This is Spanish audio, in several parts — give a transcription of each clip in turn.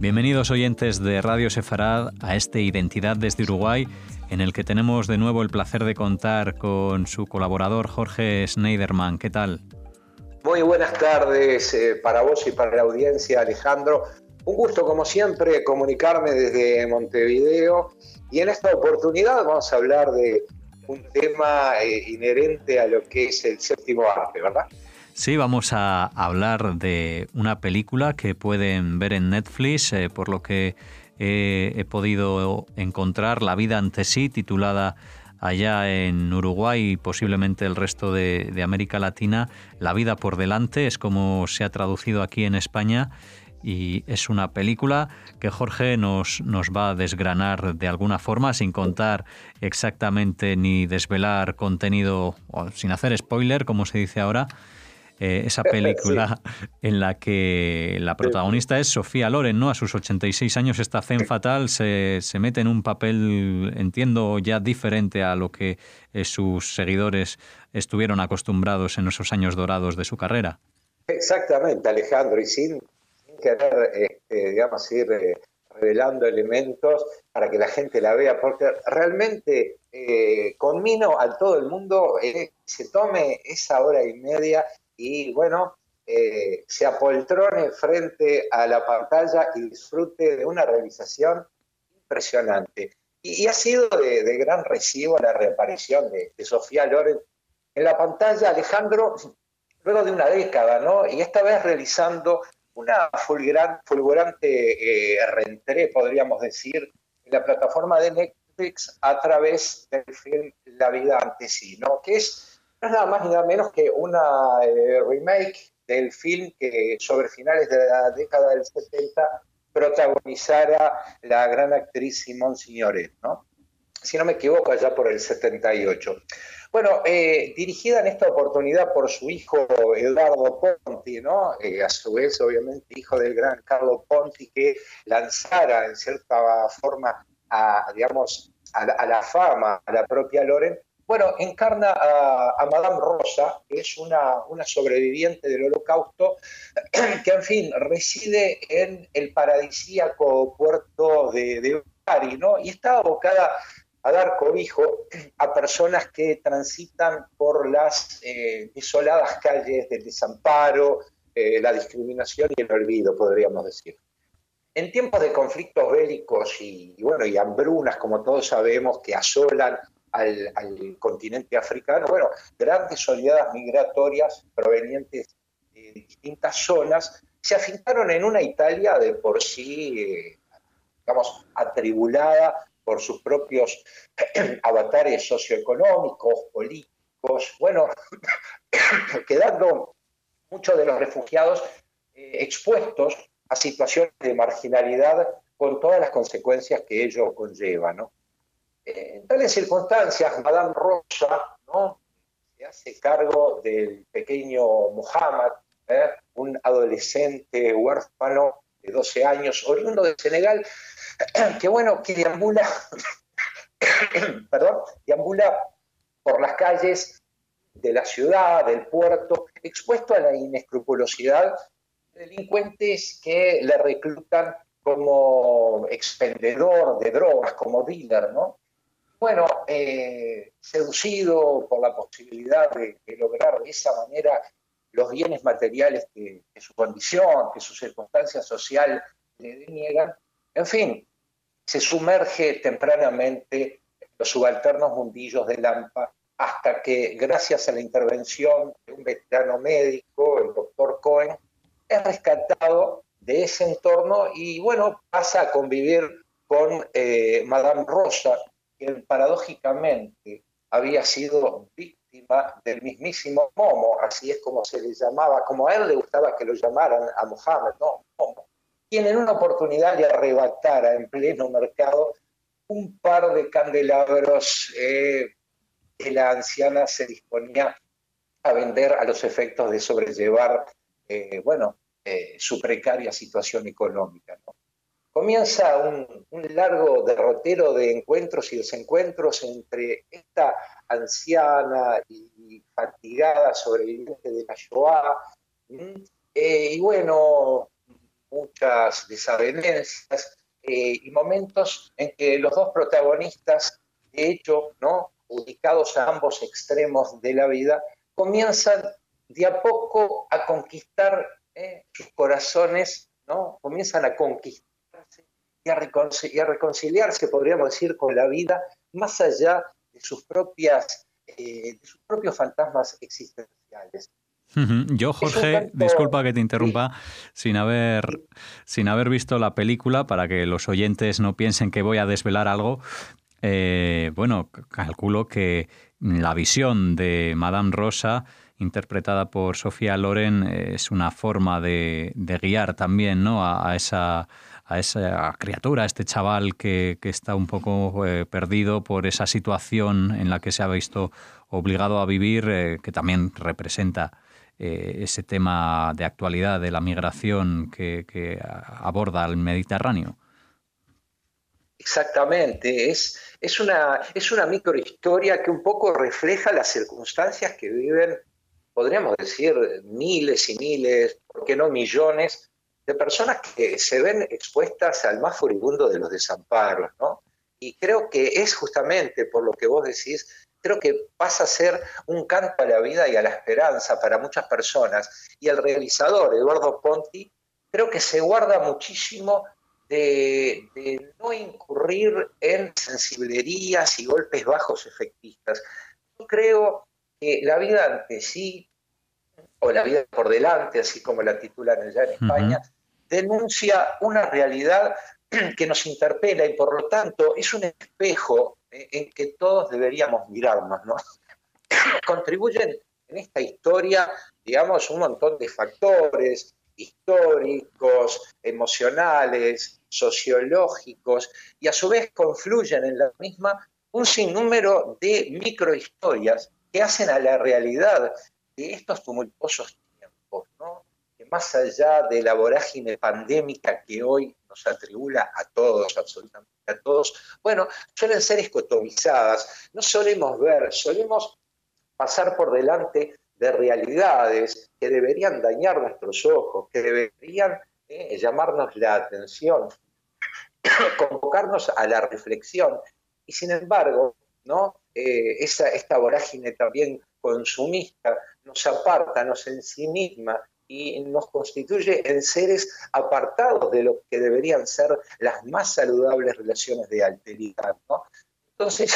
Bienvenidos oyentes de Radio Sefarad a este Identidad desde Uruguay, en el que tenemos de nuevo el placer de contar con su colaborador Jorge Schneiderman. ¿Qué tal? Muy buenas tardes para vos y para la audiencia, Alejandro. Un gusto, como siempre, comunicarme desde Montevideo. Y en esta oportunidad vamos a hablar de un tema inherente a lo que es el séptimo arte, ¿verdad? Sí, vamos a hablar de una película que pueden ver en Netflix, por lo que he podido encontrar, La vida ante sí, titulada allá en Uruguay y posiblemente el resto de América Latina. La vida por delante es como se ha traducido aquí en España, y es una película que Jorge nos va a desgranar de alguna forma, sin contar exactamente ni desvelar contenido, o sin hacer spoiler, como se dice ahora. Esa película sí, en la que la protagonista es Sofía Loren, ¿no? A sus 86 años, esta femme fatal se mete en un papel, entiendo, ya diferente a lo que sus seguidores estuvieron acostumbrados en esos años dorados de su carrera. Exactamente, Alejandro, y sin querer, digamos, ir revelando elementos para que la gente la vea, porque realmente conmino a todo el mundo se tome esa hora y media y bueno, se apoltrone frente a la pantalla y disfrute de una realización impresionante. Y ha sido de gran recibo la reaparición de Sofía Loren en la pantalla, Alejandro, luego de una década, ¿no? Y esta vez realizando una fulgurante reentré, podríamos decir, en la plataforma de Netflix a través del film La vida ante sí, ¿no? Que no es nada más ni nada menos que una remake del film que sobre finales de la década del 70 protagonizara la gran actriz Simone Signoret, ¿no? Si no me equivoco, allá por el 78. Bueno, dirigida en esta oportunidad por su hijo Eduardo Ponti, ¿no? A su vez, obviamente, hijo del gran Carlo Ponti, que lanzara en cierta forma digamos, a la fama, a la propia Loren. Bueno, encarna a Madame Rosa, que es una sobreviviente del Holocausto, que, en fin, reside en el paradisíaco puerto de Bari, ¿no? Y está abocada a dar cobijo a personas que transitan por las desoladas calles del desamparo, la discriminación y el olvido, podríamos decir. En tiempos de conflictos bélicos y hambrunas, como todos sabemos, que asolan al continente africano, bueno, grandes oleadas migratorias provenientes de distintas zonas se afincaron en una Italia de por sí, digamos, atribulada por sus propios avatares socioeconómicos, políticos, bueno, quedando muchos de los refugiados expuestos a situaciones de marginalidad con todas las consecuencias que ello conlleva, ¿no? En tales circunstancias, Madame Rosa, ¿no?, se hace cargo del pequeño Muhammad, un adolescente huérfano de 12 años, oriundo de Senegal, que deambula, deambula por las calles de la ciudad, del puerto, expuesto a la inescrupulosidad de delincuentes que le reclutan como expendedor de drogas, como dealer, ¿no? Bueno, seducido por la posibilidad de lograr de esa manera los bienes materiales que su condición, que su circunstancia social le deniegan, en fin, se sumerge tempranamente en los subalternos mundillos de Lampa hasta que, gracias a la intervención de un veterano médico, el doctor Cohen, es rescatado de ese entorno y, bueno, pasa a convivir con Madame Rosa, quien paradójicamente había sido víctima del mismísimo Momo, así es como se le llamaba, como a él le gustaba que lo llamaran a Mohammed, ¿no? Momo, quien en una oportunidad le arrebatara en pleno mercado un par de candelabros que la anciana se disponía a vender a los efectos de sobrellevar, su precaria situación económica, ¿no? Comienza un largo derrotero de encuentros y desencuentros entre esta anciana y fatigada sobreviviente de la Shoah, y bueno, muchas desavenencias y momentos en que los dos protagonistas, de hecho, ¿no?, ubicados a ambos extremos de la vida, comienzan de a poco a conquistar sus corazones, ¿no? Comienzan a conquistarse y a reconciliarse, podríamos decir, con la vida, más allá de de sus propios fantasmas existenciales. Yo, Es un Jorge, canto, disculpa que te sí, interrumpa, sin haber visto la película, para que los oyentes no piensen que voy a desvelar algo. Bueno, calculo que la visión de Madame Rosa, interpretada por Sofía Loren, es una forma de guiar también, ¿no?, a esa criatura, a este chaval que está un poco perdido por esa situación en la que se ha visto obligado a vivir, que también representa ese tema de actualidad de la migración que aborda el Mediterráneo. exactamente. Es una microhistoria que un poco refleja las circunstancias que viven, podríamos decir, miles y miles, ¿por qué no millones, de personas que se ven expuestas al más furibundo de los desamparos, ¿no? Y creo que es justamente por lo que vos decís, creo que pasa a ser un canto a la vida y a la esperanza para muchas personas. Y el realizador, Eduardo Ponti, creo que se guarda muchísimo de no incurrir en sensiblerías y golpes bajos efectistas. Yo creo que la vida ante sí, o la vida por delante, así como la titulan allá en España, Uh-huh. denuncia una realidad que nos interpela y por lo tanto es un espejo en que todos deberíamos mirarnos, ¿no? Contribuyen en esta historia, digamos, un montón de factores históricos, emocionales, sociológicos, y a su vez confluyen en la misma un sinnúmero de microhistorias que hacen a la realidad de estos tumultuosos tiempos, ¿no?, que más allá de la vorágine pandémica que hoy nos atribula a todos, absolutamente a todos, bueno, suelen ser escotomizadas. No solemos pasar por delante de realidades que deberían dañar nuestros ojos, que deberían llamarnos la atención, convocarnos a la reflexión. Y sin embargo, ¿no?, esta vorágine también consumista nos aparta, nos ensimisma y nos constituye en seres apartados de lo que deberían ser las más saludables relaciones de alteridad, ¿no? Entonces,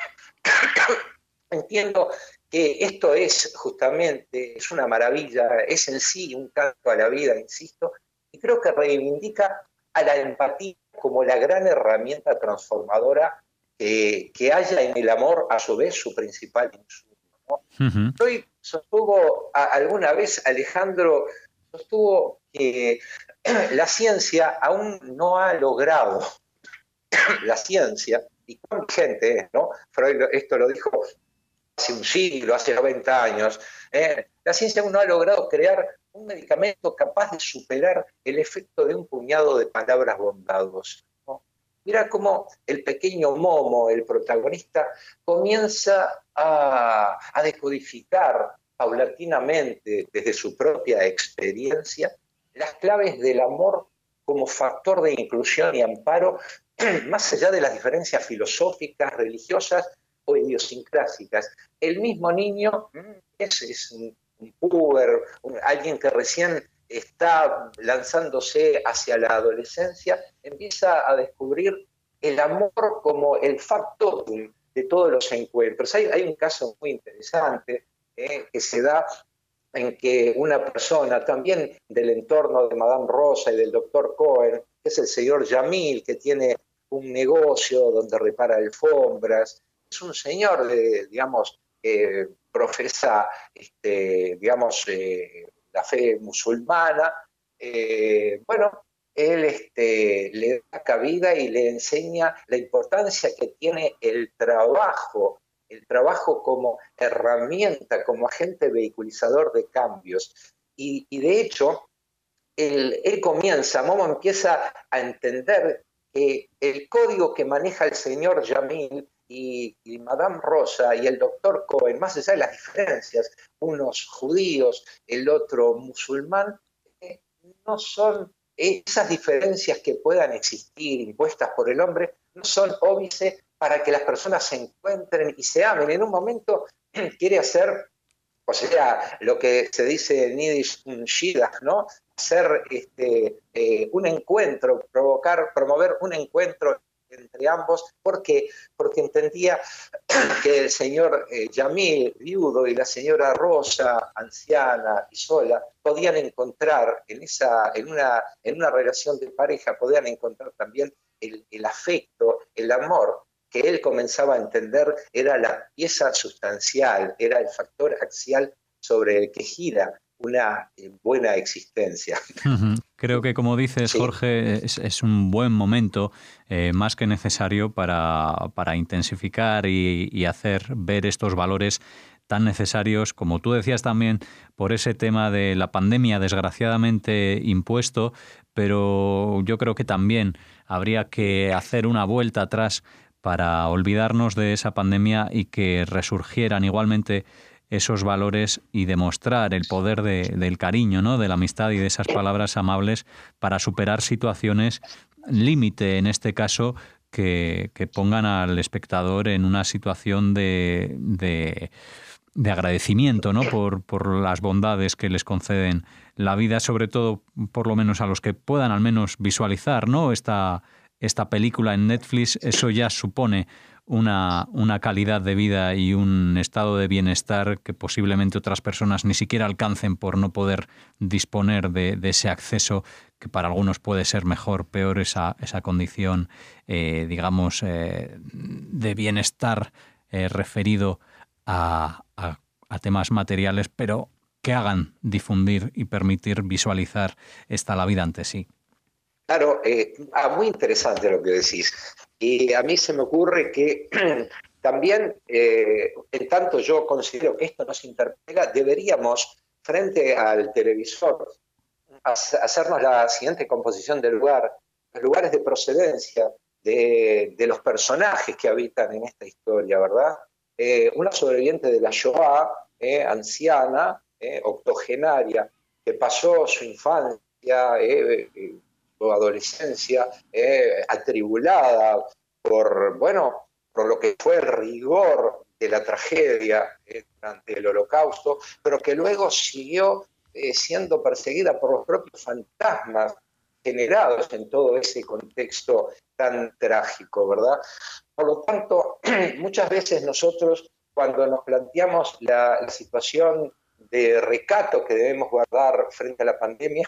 entiendo que esto es justamente, es una maravilla, es en sí un canto a la vida, insisto, y creo que reivindica a la empatía como la gran herramienta transformadora que haya en el amor, a su vez, su principal insumo, ¿no? Uh-huh. Hoy alguna vez, Alejandro, sostuvo que la ciencia aún no ha logrado, la ciencia, y cuán vigente es, ¿no? Freud esto lo dijo hace un siglo, hace 90 años, la ciencia aún no ha logrado crear un medicamento capaz de superar el efecto de un puñado de palabras bondadosas, ¿no? Mira cómo el pequeño Momo, el protagonista, comienza a decodificar paulatinamente, desde su propia experiencia, las claves del amor como factor de inclusión y amparo, más allá de las diferencias filosóficas, religiosas o idiosincrásicas. El mismo niño es un puber, alguien que recién está lanzándose hacia la adolescencia, empieza a descubrir el amor como el factotum de todos los encuentros. Hay un caso muy interesante que se da en que una persona también del entorno de Madame Rosa y del doctor Cohen, que es el señor Yamil, que tiene un negocio donde repara alfombras, es un señor, digamos, profesa, digamos, la fe musulmana. Bueno, él le da cabida y le enseña la importancia que tiene el trabajo como herramienta, como agente vehiculizador de cambios. Y de hecho, Momo empieza a entender que el código que maneja el señor Yamil y Madame Rosa y el doctor Cohen, más allá de las diferencias, unos judíos, el otro musulmán, no son esas diferencias que puedan existir impuestas por el hombre no son óbices para que las personas se encuentren y se amen. En un momento quiere hacer, o sea, lo que se dice en Yiddish, un shidduch, ¿no? Hacer un encuentro, promover un encuentro entre ambos, porque entendía que el señor Yamil, viudo, y la señora Rosa, anciana y sola, podían encontrar en una relación de pareja, podían encontrar también el afecto, el amor, que él comenzaba a entender era la pieza sustancial, era el factor axial sobre el que gira una buena existencia. Creo que, como dices, Sí. Jorge, es un buen momento, más que necesario, para intensificar y hacer ver estos valores tan necesarios, como tú decías también, por ese tema de la pandemia desgraciadamente impuesto, pero yo creo que también habría que hacer una vuelta atrás para olvidarnos de esa pandemia y que resurgieran igualmente esos valores y demostrar el poder del cariño, ¿no? De la amistad y de esas palabras amables para superar situaciones límite, en este caso, que pongan al espectador en una situación de agradecimiento, ¿no? Por las bondades que les conceden la vida, sobre todo, por lo menos a los que puedan al menos visualizar, ¿no? Esta película en Netflix, eso ya supone una calidad de vida y un estado de bienestar que posiblemente otras personas ni siquiera alcancen por no poder disponer de ese acceso, que para algunos puede ser mejor, peor esa condición, digamos, de bienestar referido a temas materiales, pero que hagan difundir y permitir visualizar la vida ante sí. Claro, muy interesante lo que decís. Y a mí se me ocurre que también, en tanto yo considero que esto nos interpela, deberíamos, frente al televisor, hacernos la siguiente composición del lugar, los lugares de procedencia de los personajes que habitan en esta historia, ¿verdad? Una sobreviviente de la Shoah, anciana, octogenaria, que pasó su infancia, su adolescencia, atribulada por lo que fue el rigor de la tragedia durante el Holocausto, pero que luego siguió siendo perseguida por los propios fantasmas generados en todo ese contexto tan trágico, ¿verdad? Por lo tanto, muchas veces nosotros, cuando nos planteamos la situación de recato que debemos guardar frente a la pandemia,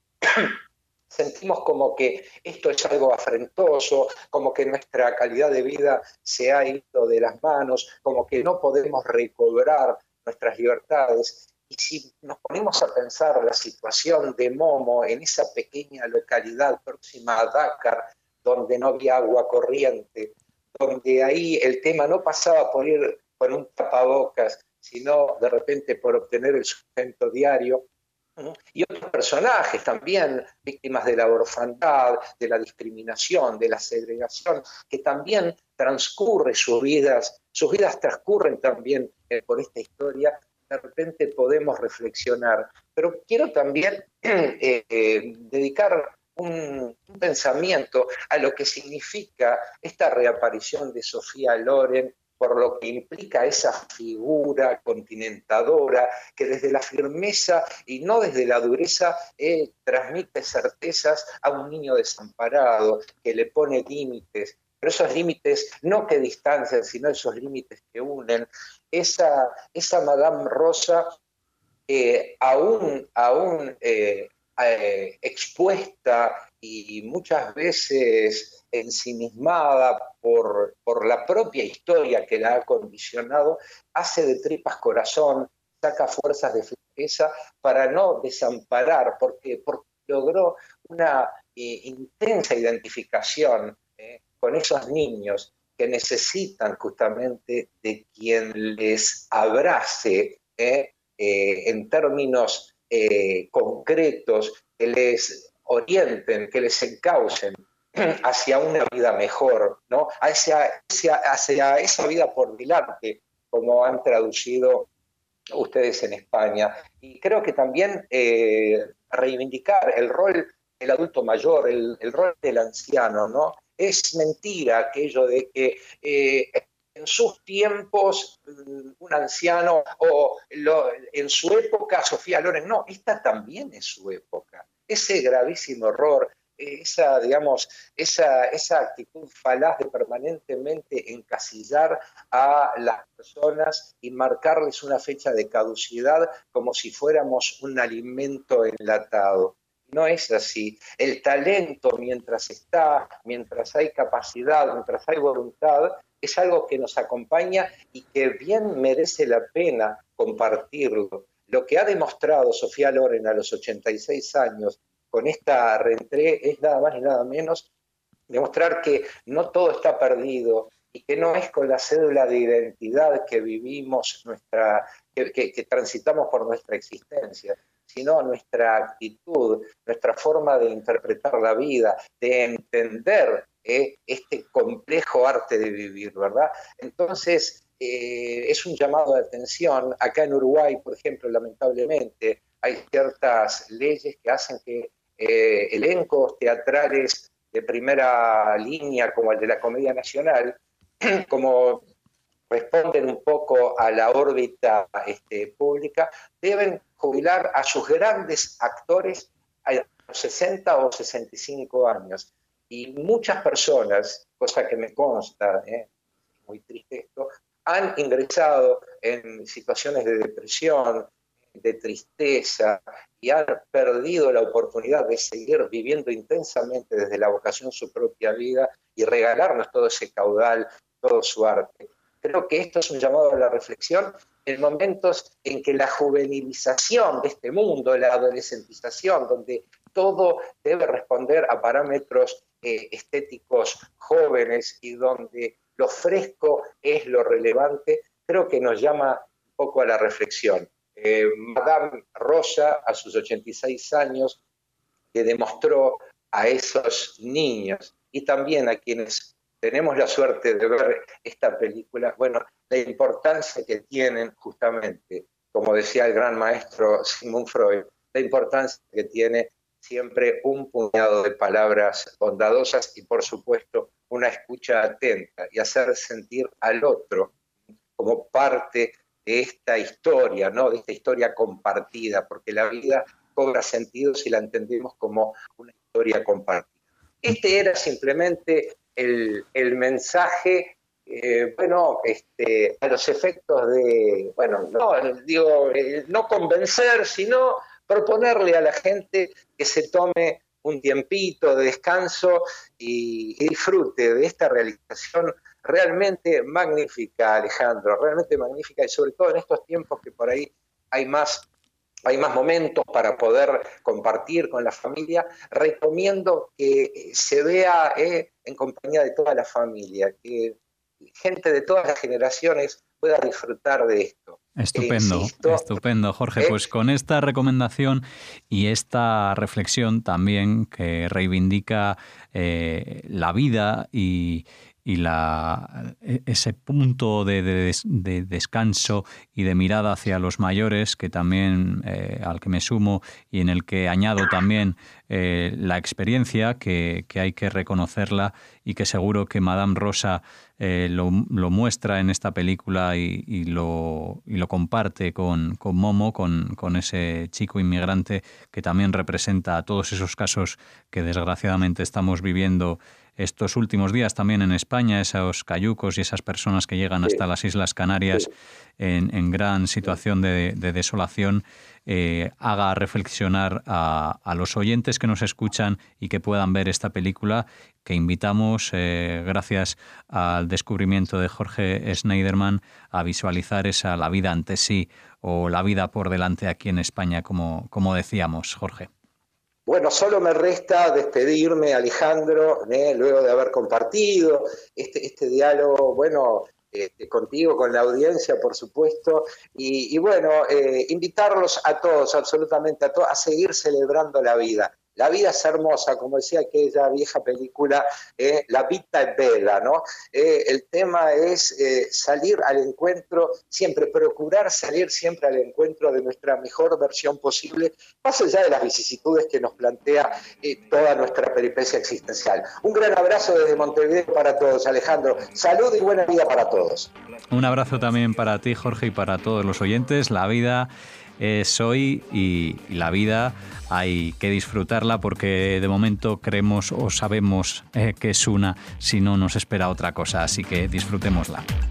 sentimos como que esto es algo afrentoso, como que nuestra calidad de vida se ha ido de las manos, como que no podemos recobrar nuestras libertades. Y si nos ponemos a pensar la situación de Momo en esa pequeña localidad próxima a Dakar, donde no había agua corriente, donde ahí el tema no pasaba por ir con un tapabocas, sino de repente por obtener el sustento diario, y otros personajes también, víctimas de la orfandad, de la discriminación, de la segregación, que también transcurren sus vidas transcurren también por esta historia, de repente podemos reflexionar. Pero quiero también dedicar un pensamiento a lo que significa esta reaparición de Sofía Loren, por lo que implica esa figura continentadora que desde la firmeza y no desde la dureza transmite certezas a un niño desamparado, que le pone límites, pero esos límites no que distancian, sino esos límites que unen. Esa Madame Rosa, aún expuesta y muchas veces ensimismada por la propia historia que la ha condicionado, hace de tripas corazón, saca fuerzas de flaqueza para no desamparar, porque logró una intensa identificación con esos niños que necesitan justamente de quien les abrace en términos concretos, que les orienten, que les encaucen hacia una vida mejor, ¿no? hacia esa vida por delante, como han traducido ustedes en España. Y creo que también reivindicar el rol el adulto mayor, el rol del anciano, ¿no? Es mentira aquello de que en sus tiempos un anciano en su época Sofía Loren, no, esta también es su época. Ese gravísimo error, esa actitud falaz de permanentemente encasillar a las personas y marcarles una fecha de caducidad como si fuéramos un alimento enlatado. No es así. El talento, mientras hay capacidad, mientras hay voluntad, es algo que nos acompaña y que bien merece la pena compartirlo. Lo que ha demostrado Sofía Loren a los 86 años con esta reentré es nada más y nada menos demostrar que no todo está perdido y que no es con la cédula de identidad que vivimos, que transitamos por nuestra existencia, sino nuestra actitud, nuestra forma de interpretar la vida, de entender este complejo arte de vivir, ¿verdad? Entonces, es un llamado de atención. Acá en Uruguay, por ejemplo, lamentablemente, hay ciertas leyes que hacen que elencos teatrales de primera línea, como el de la Comedia Nacional, como responden un poco a la órbita pública, deben jubilar a sus grandes actores a los 60 o 65 años. Y muchas personas, cosa que me consta, muy triste esto, han ingresado en situaciones de depresión, de tristeza, y han perdido la oportunidad de seguir viviendo intensamente desde la vocación su propia vida y regalarnos todo ese caudal, todo su arte. Creo que esto es un llamado a la reflexión en momentos en que la juvenilización de este mundo, la adolescentización, donde todo debe responder a parámetros estéticos jóvenes y donde lo fresco es lo relevante, creo que nos llama un poco a la reflexión. Madame Rosa, a sus 86 años, le demostró a esos niños y también a quienes tenemos la suerte de ver esta película, bueno, la importancia que tienen justamente, como decía el gran maestro Sigmund Freud, la importancia que tiene siempre un puñado de palabras bondadosas y, por supuesto, una escucha atenta y hacer sentir al otro como parte de esta historia, ¿no? De esta historia compartida, porque la vida cobra sentido si la entendemos como una historia compartida. Este era simplemente el mensaje, a los efectos de, no convencer, sino proponerle a la gente que se tome un tiempito de descanso y disfrute de esta realización realmente magnífica, Alejandro, realmente magnífica, y sobre todo en estos tiempos que por ahí hay más momentos para poder compartir con la familia. Recomiendo que se vea en compañía de toda la familia, que gente de todas las generaciones pueda disfrutar de esto. Estupendo, Jorge. Pues con esta recomendación y esta reflexión también que reivindica la vida y ese punto de descanso y de mirada hacia los mayores, que también al que me sumo y en el que añado también la experiencia, que hay que reconocerla y que seguro que Madame Rosa lo muestra en esta película y lo comparte con Momo, con ese chico inmigrante que también representa a todos esos casos que desgraciadamente estamos viviendo estos últimos días también en España, esos cayucos y esas personas que llegan hasta las Islas Canarias en gran situación de desolación, haga reflexionar a los oyentes que nos escuchan y que puedan ver esta película, que invitamos, gracias al descubrimiento de Jorge Schneiderman, a visualizar esa La vida ante sí o La vida por delante aquí en España, como decíamos, Jorge. Bueno, solo me resta despedirme, Alejandro, luego de haber compartido este diálogo, contigo, con la audiencia, por supuesto, y invitarlos a todos, absolutamente a todos, a seguir celebrando la vida. la vida es hermosa, como decía aquella vieja película, La vita è bella, ¿no? El tema es salir al encuentro, siempre procurar salir siempre al encuentro de nuestra mejor versión posible, más allá de las vicisitudes que nos plantea toda nuestra peripecia existencial. Un gran abrazo desde Montevideo para todos, Alejandro. Salud y buena vida para todos. Un abrazo también para ti, Jorge, y para todos los oyentes. La vida es hoy y la vida hay que disfrutarla porque de momento creemos o sabemos que es una, si no nos espera otra cosa, así que disfrutémosla.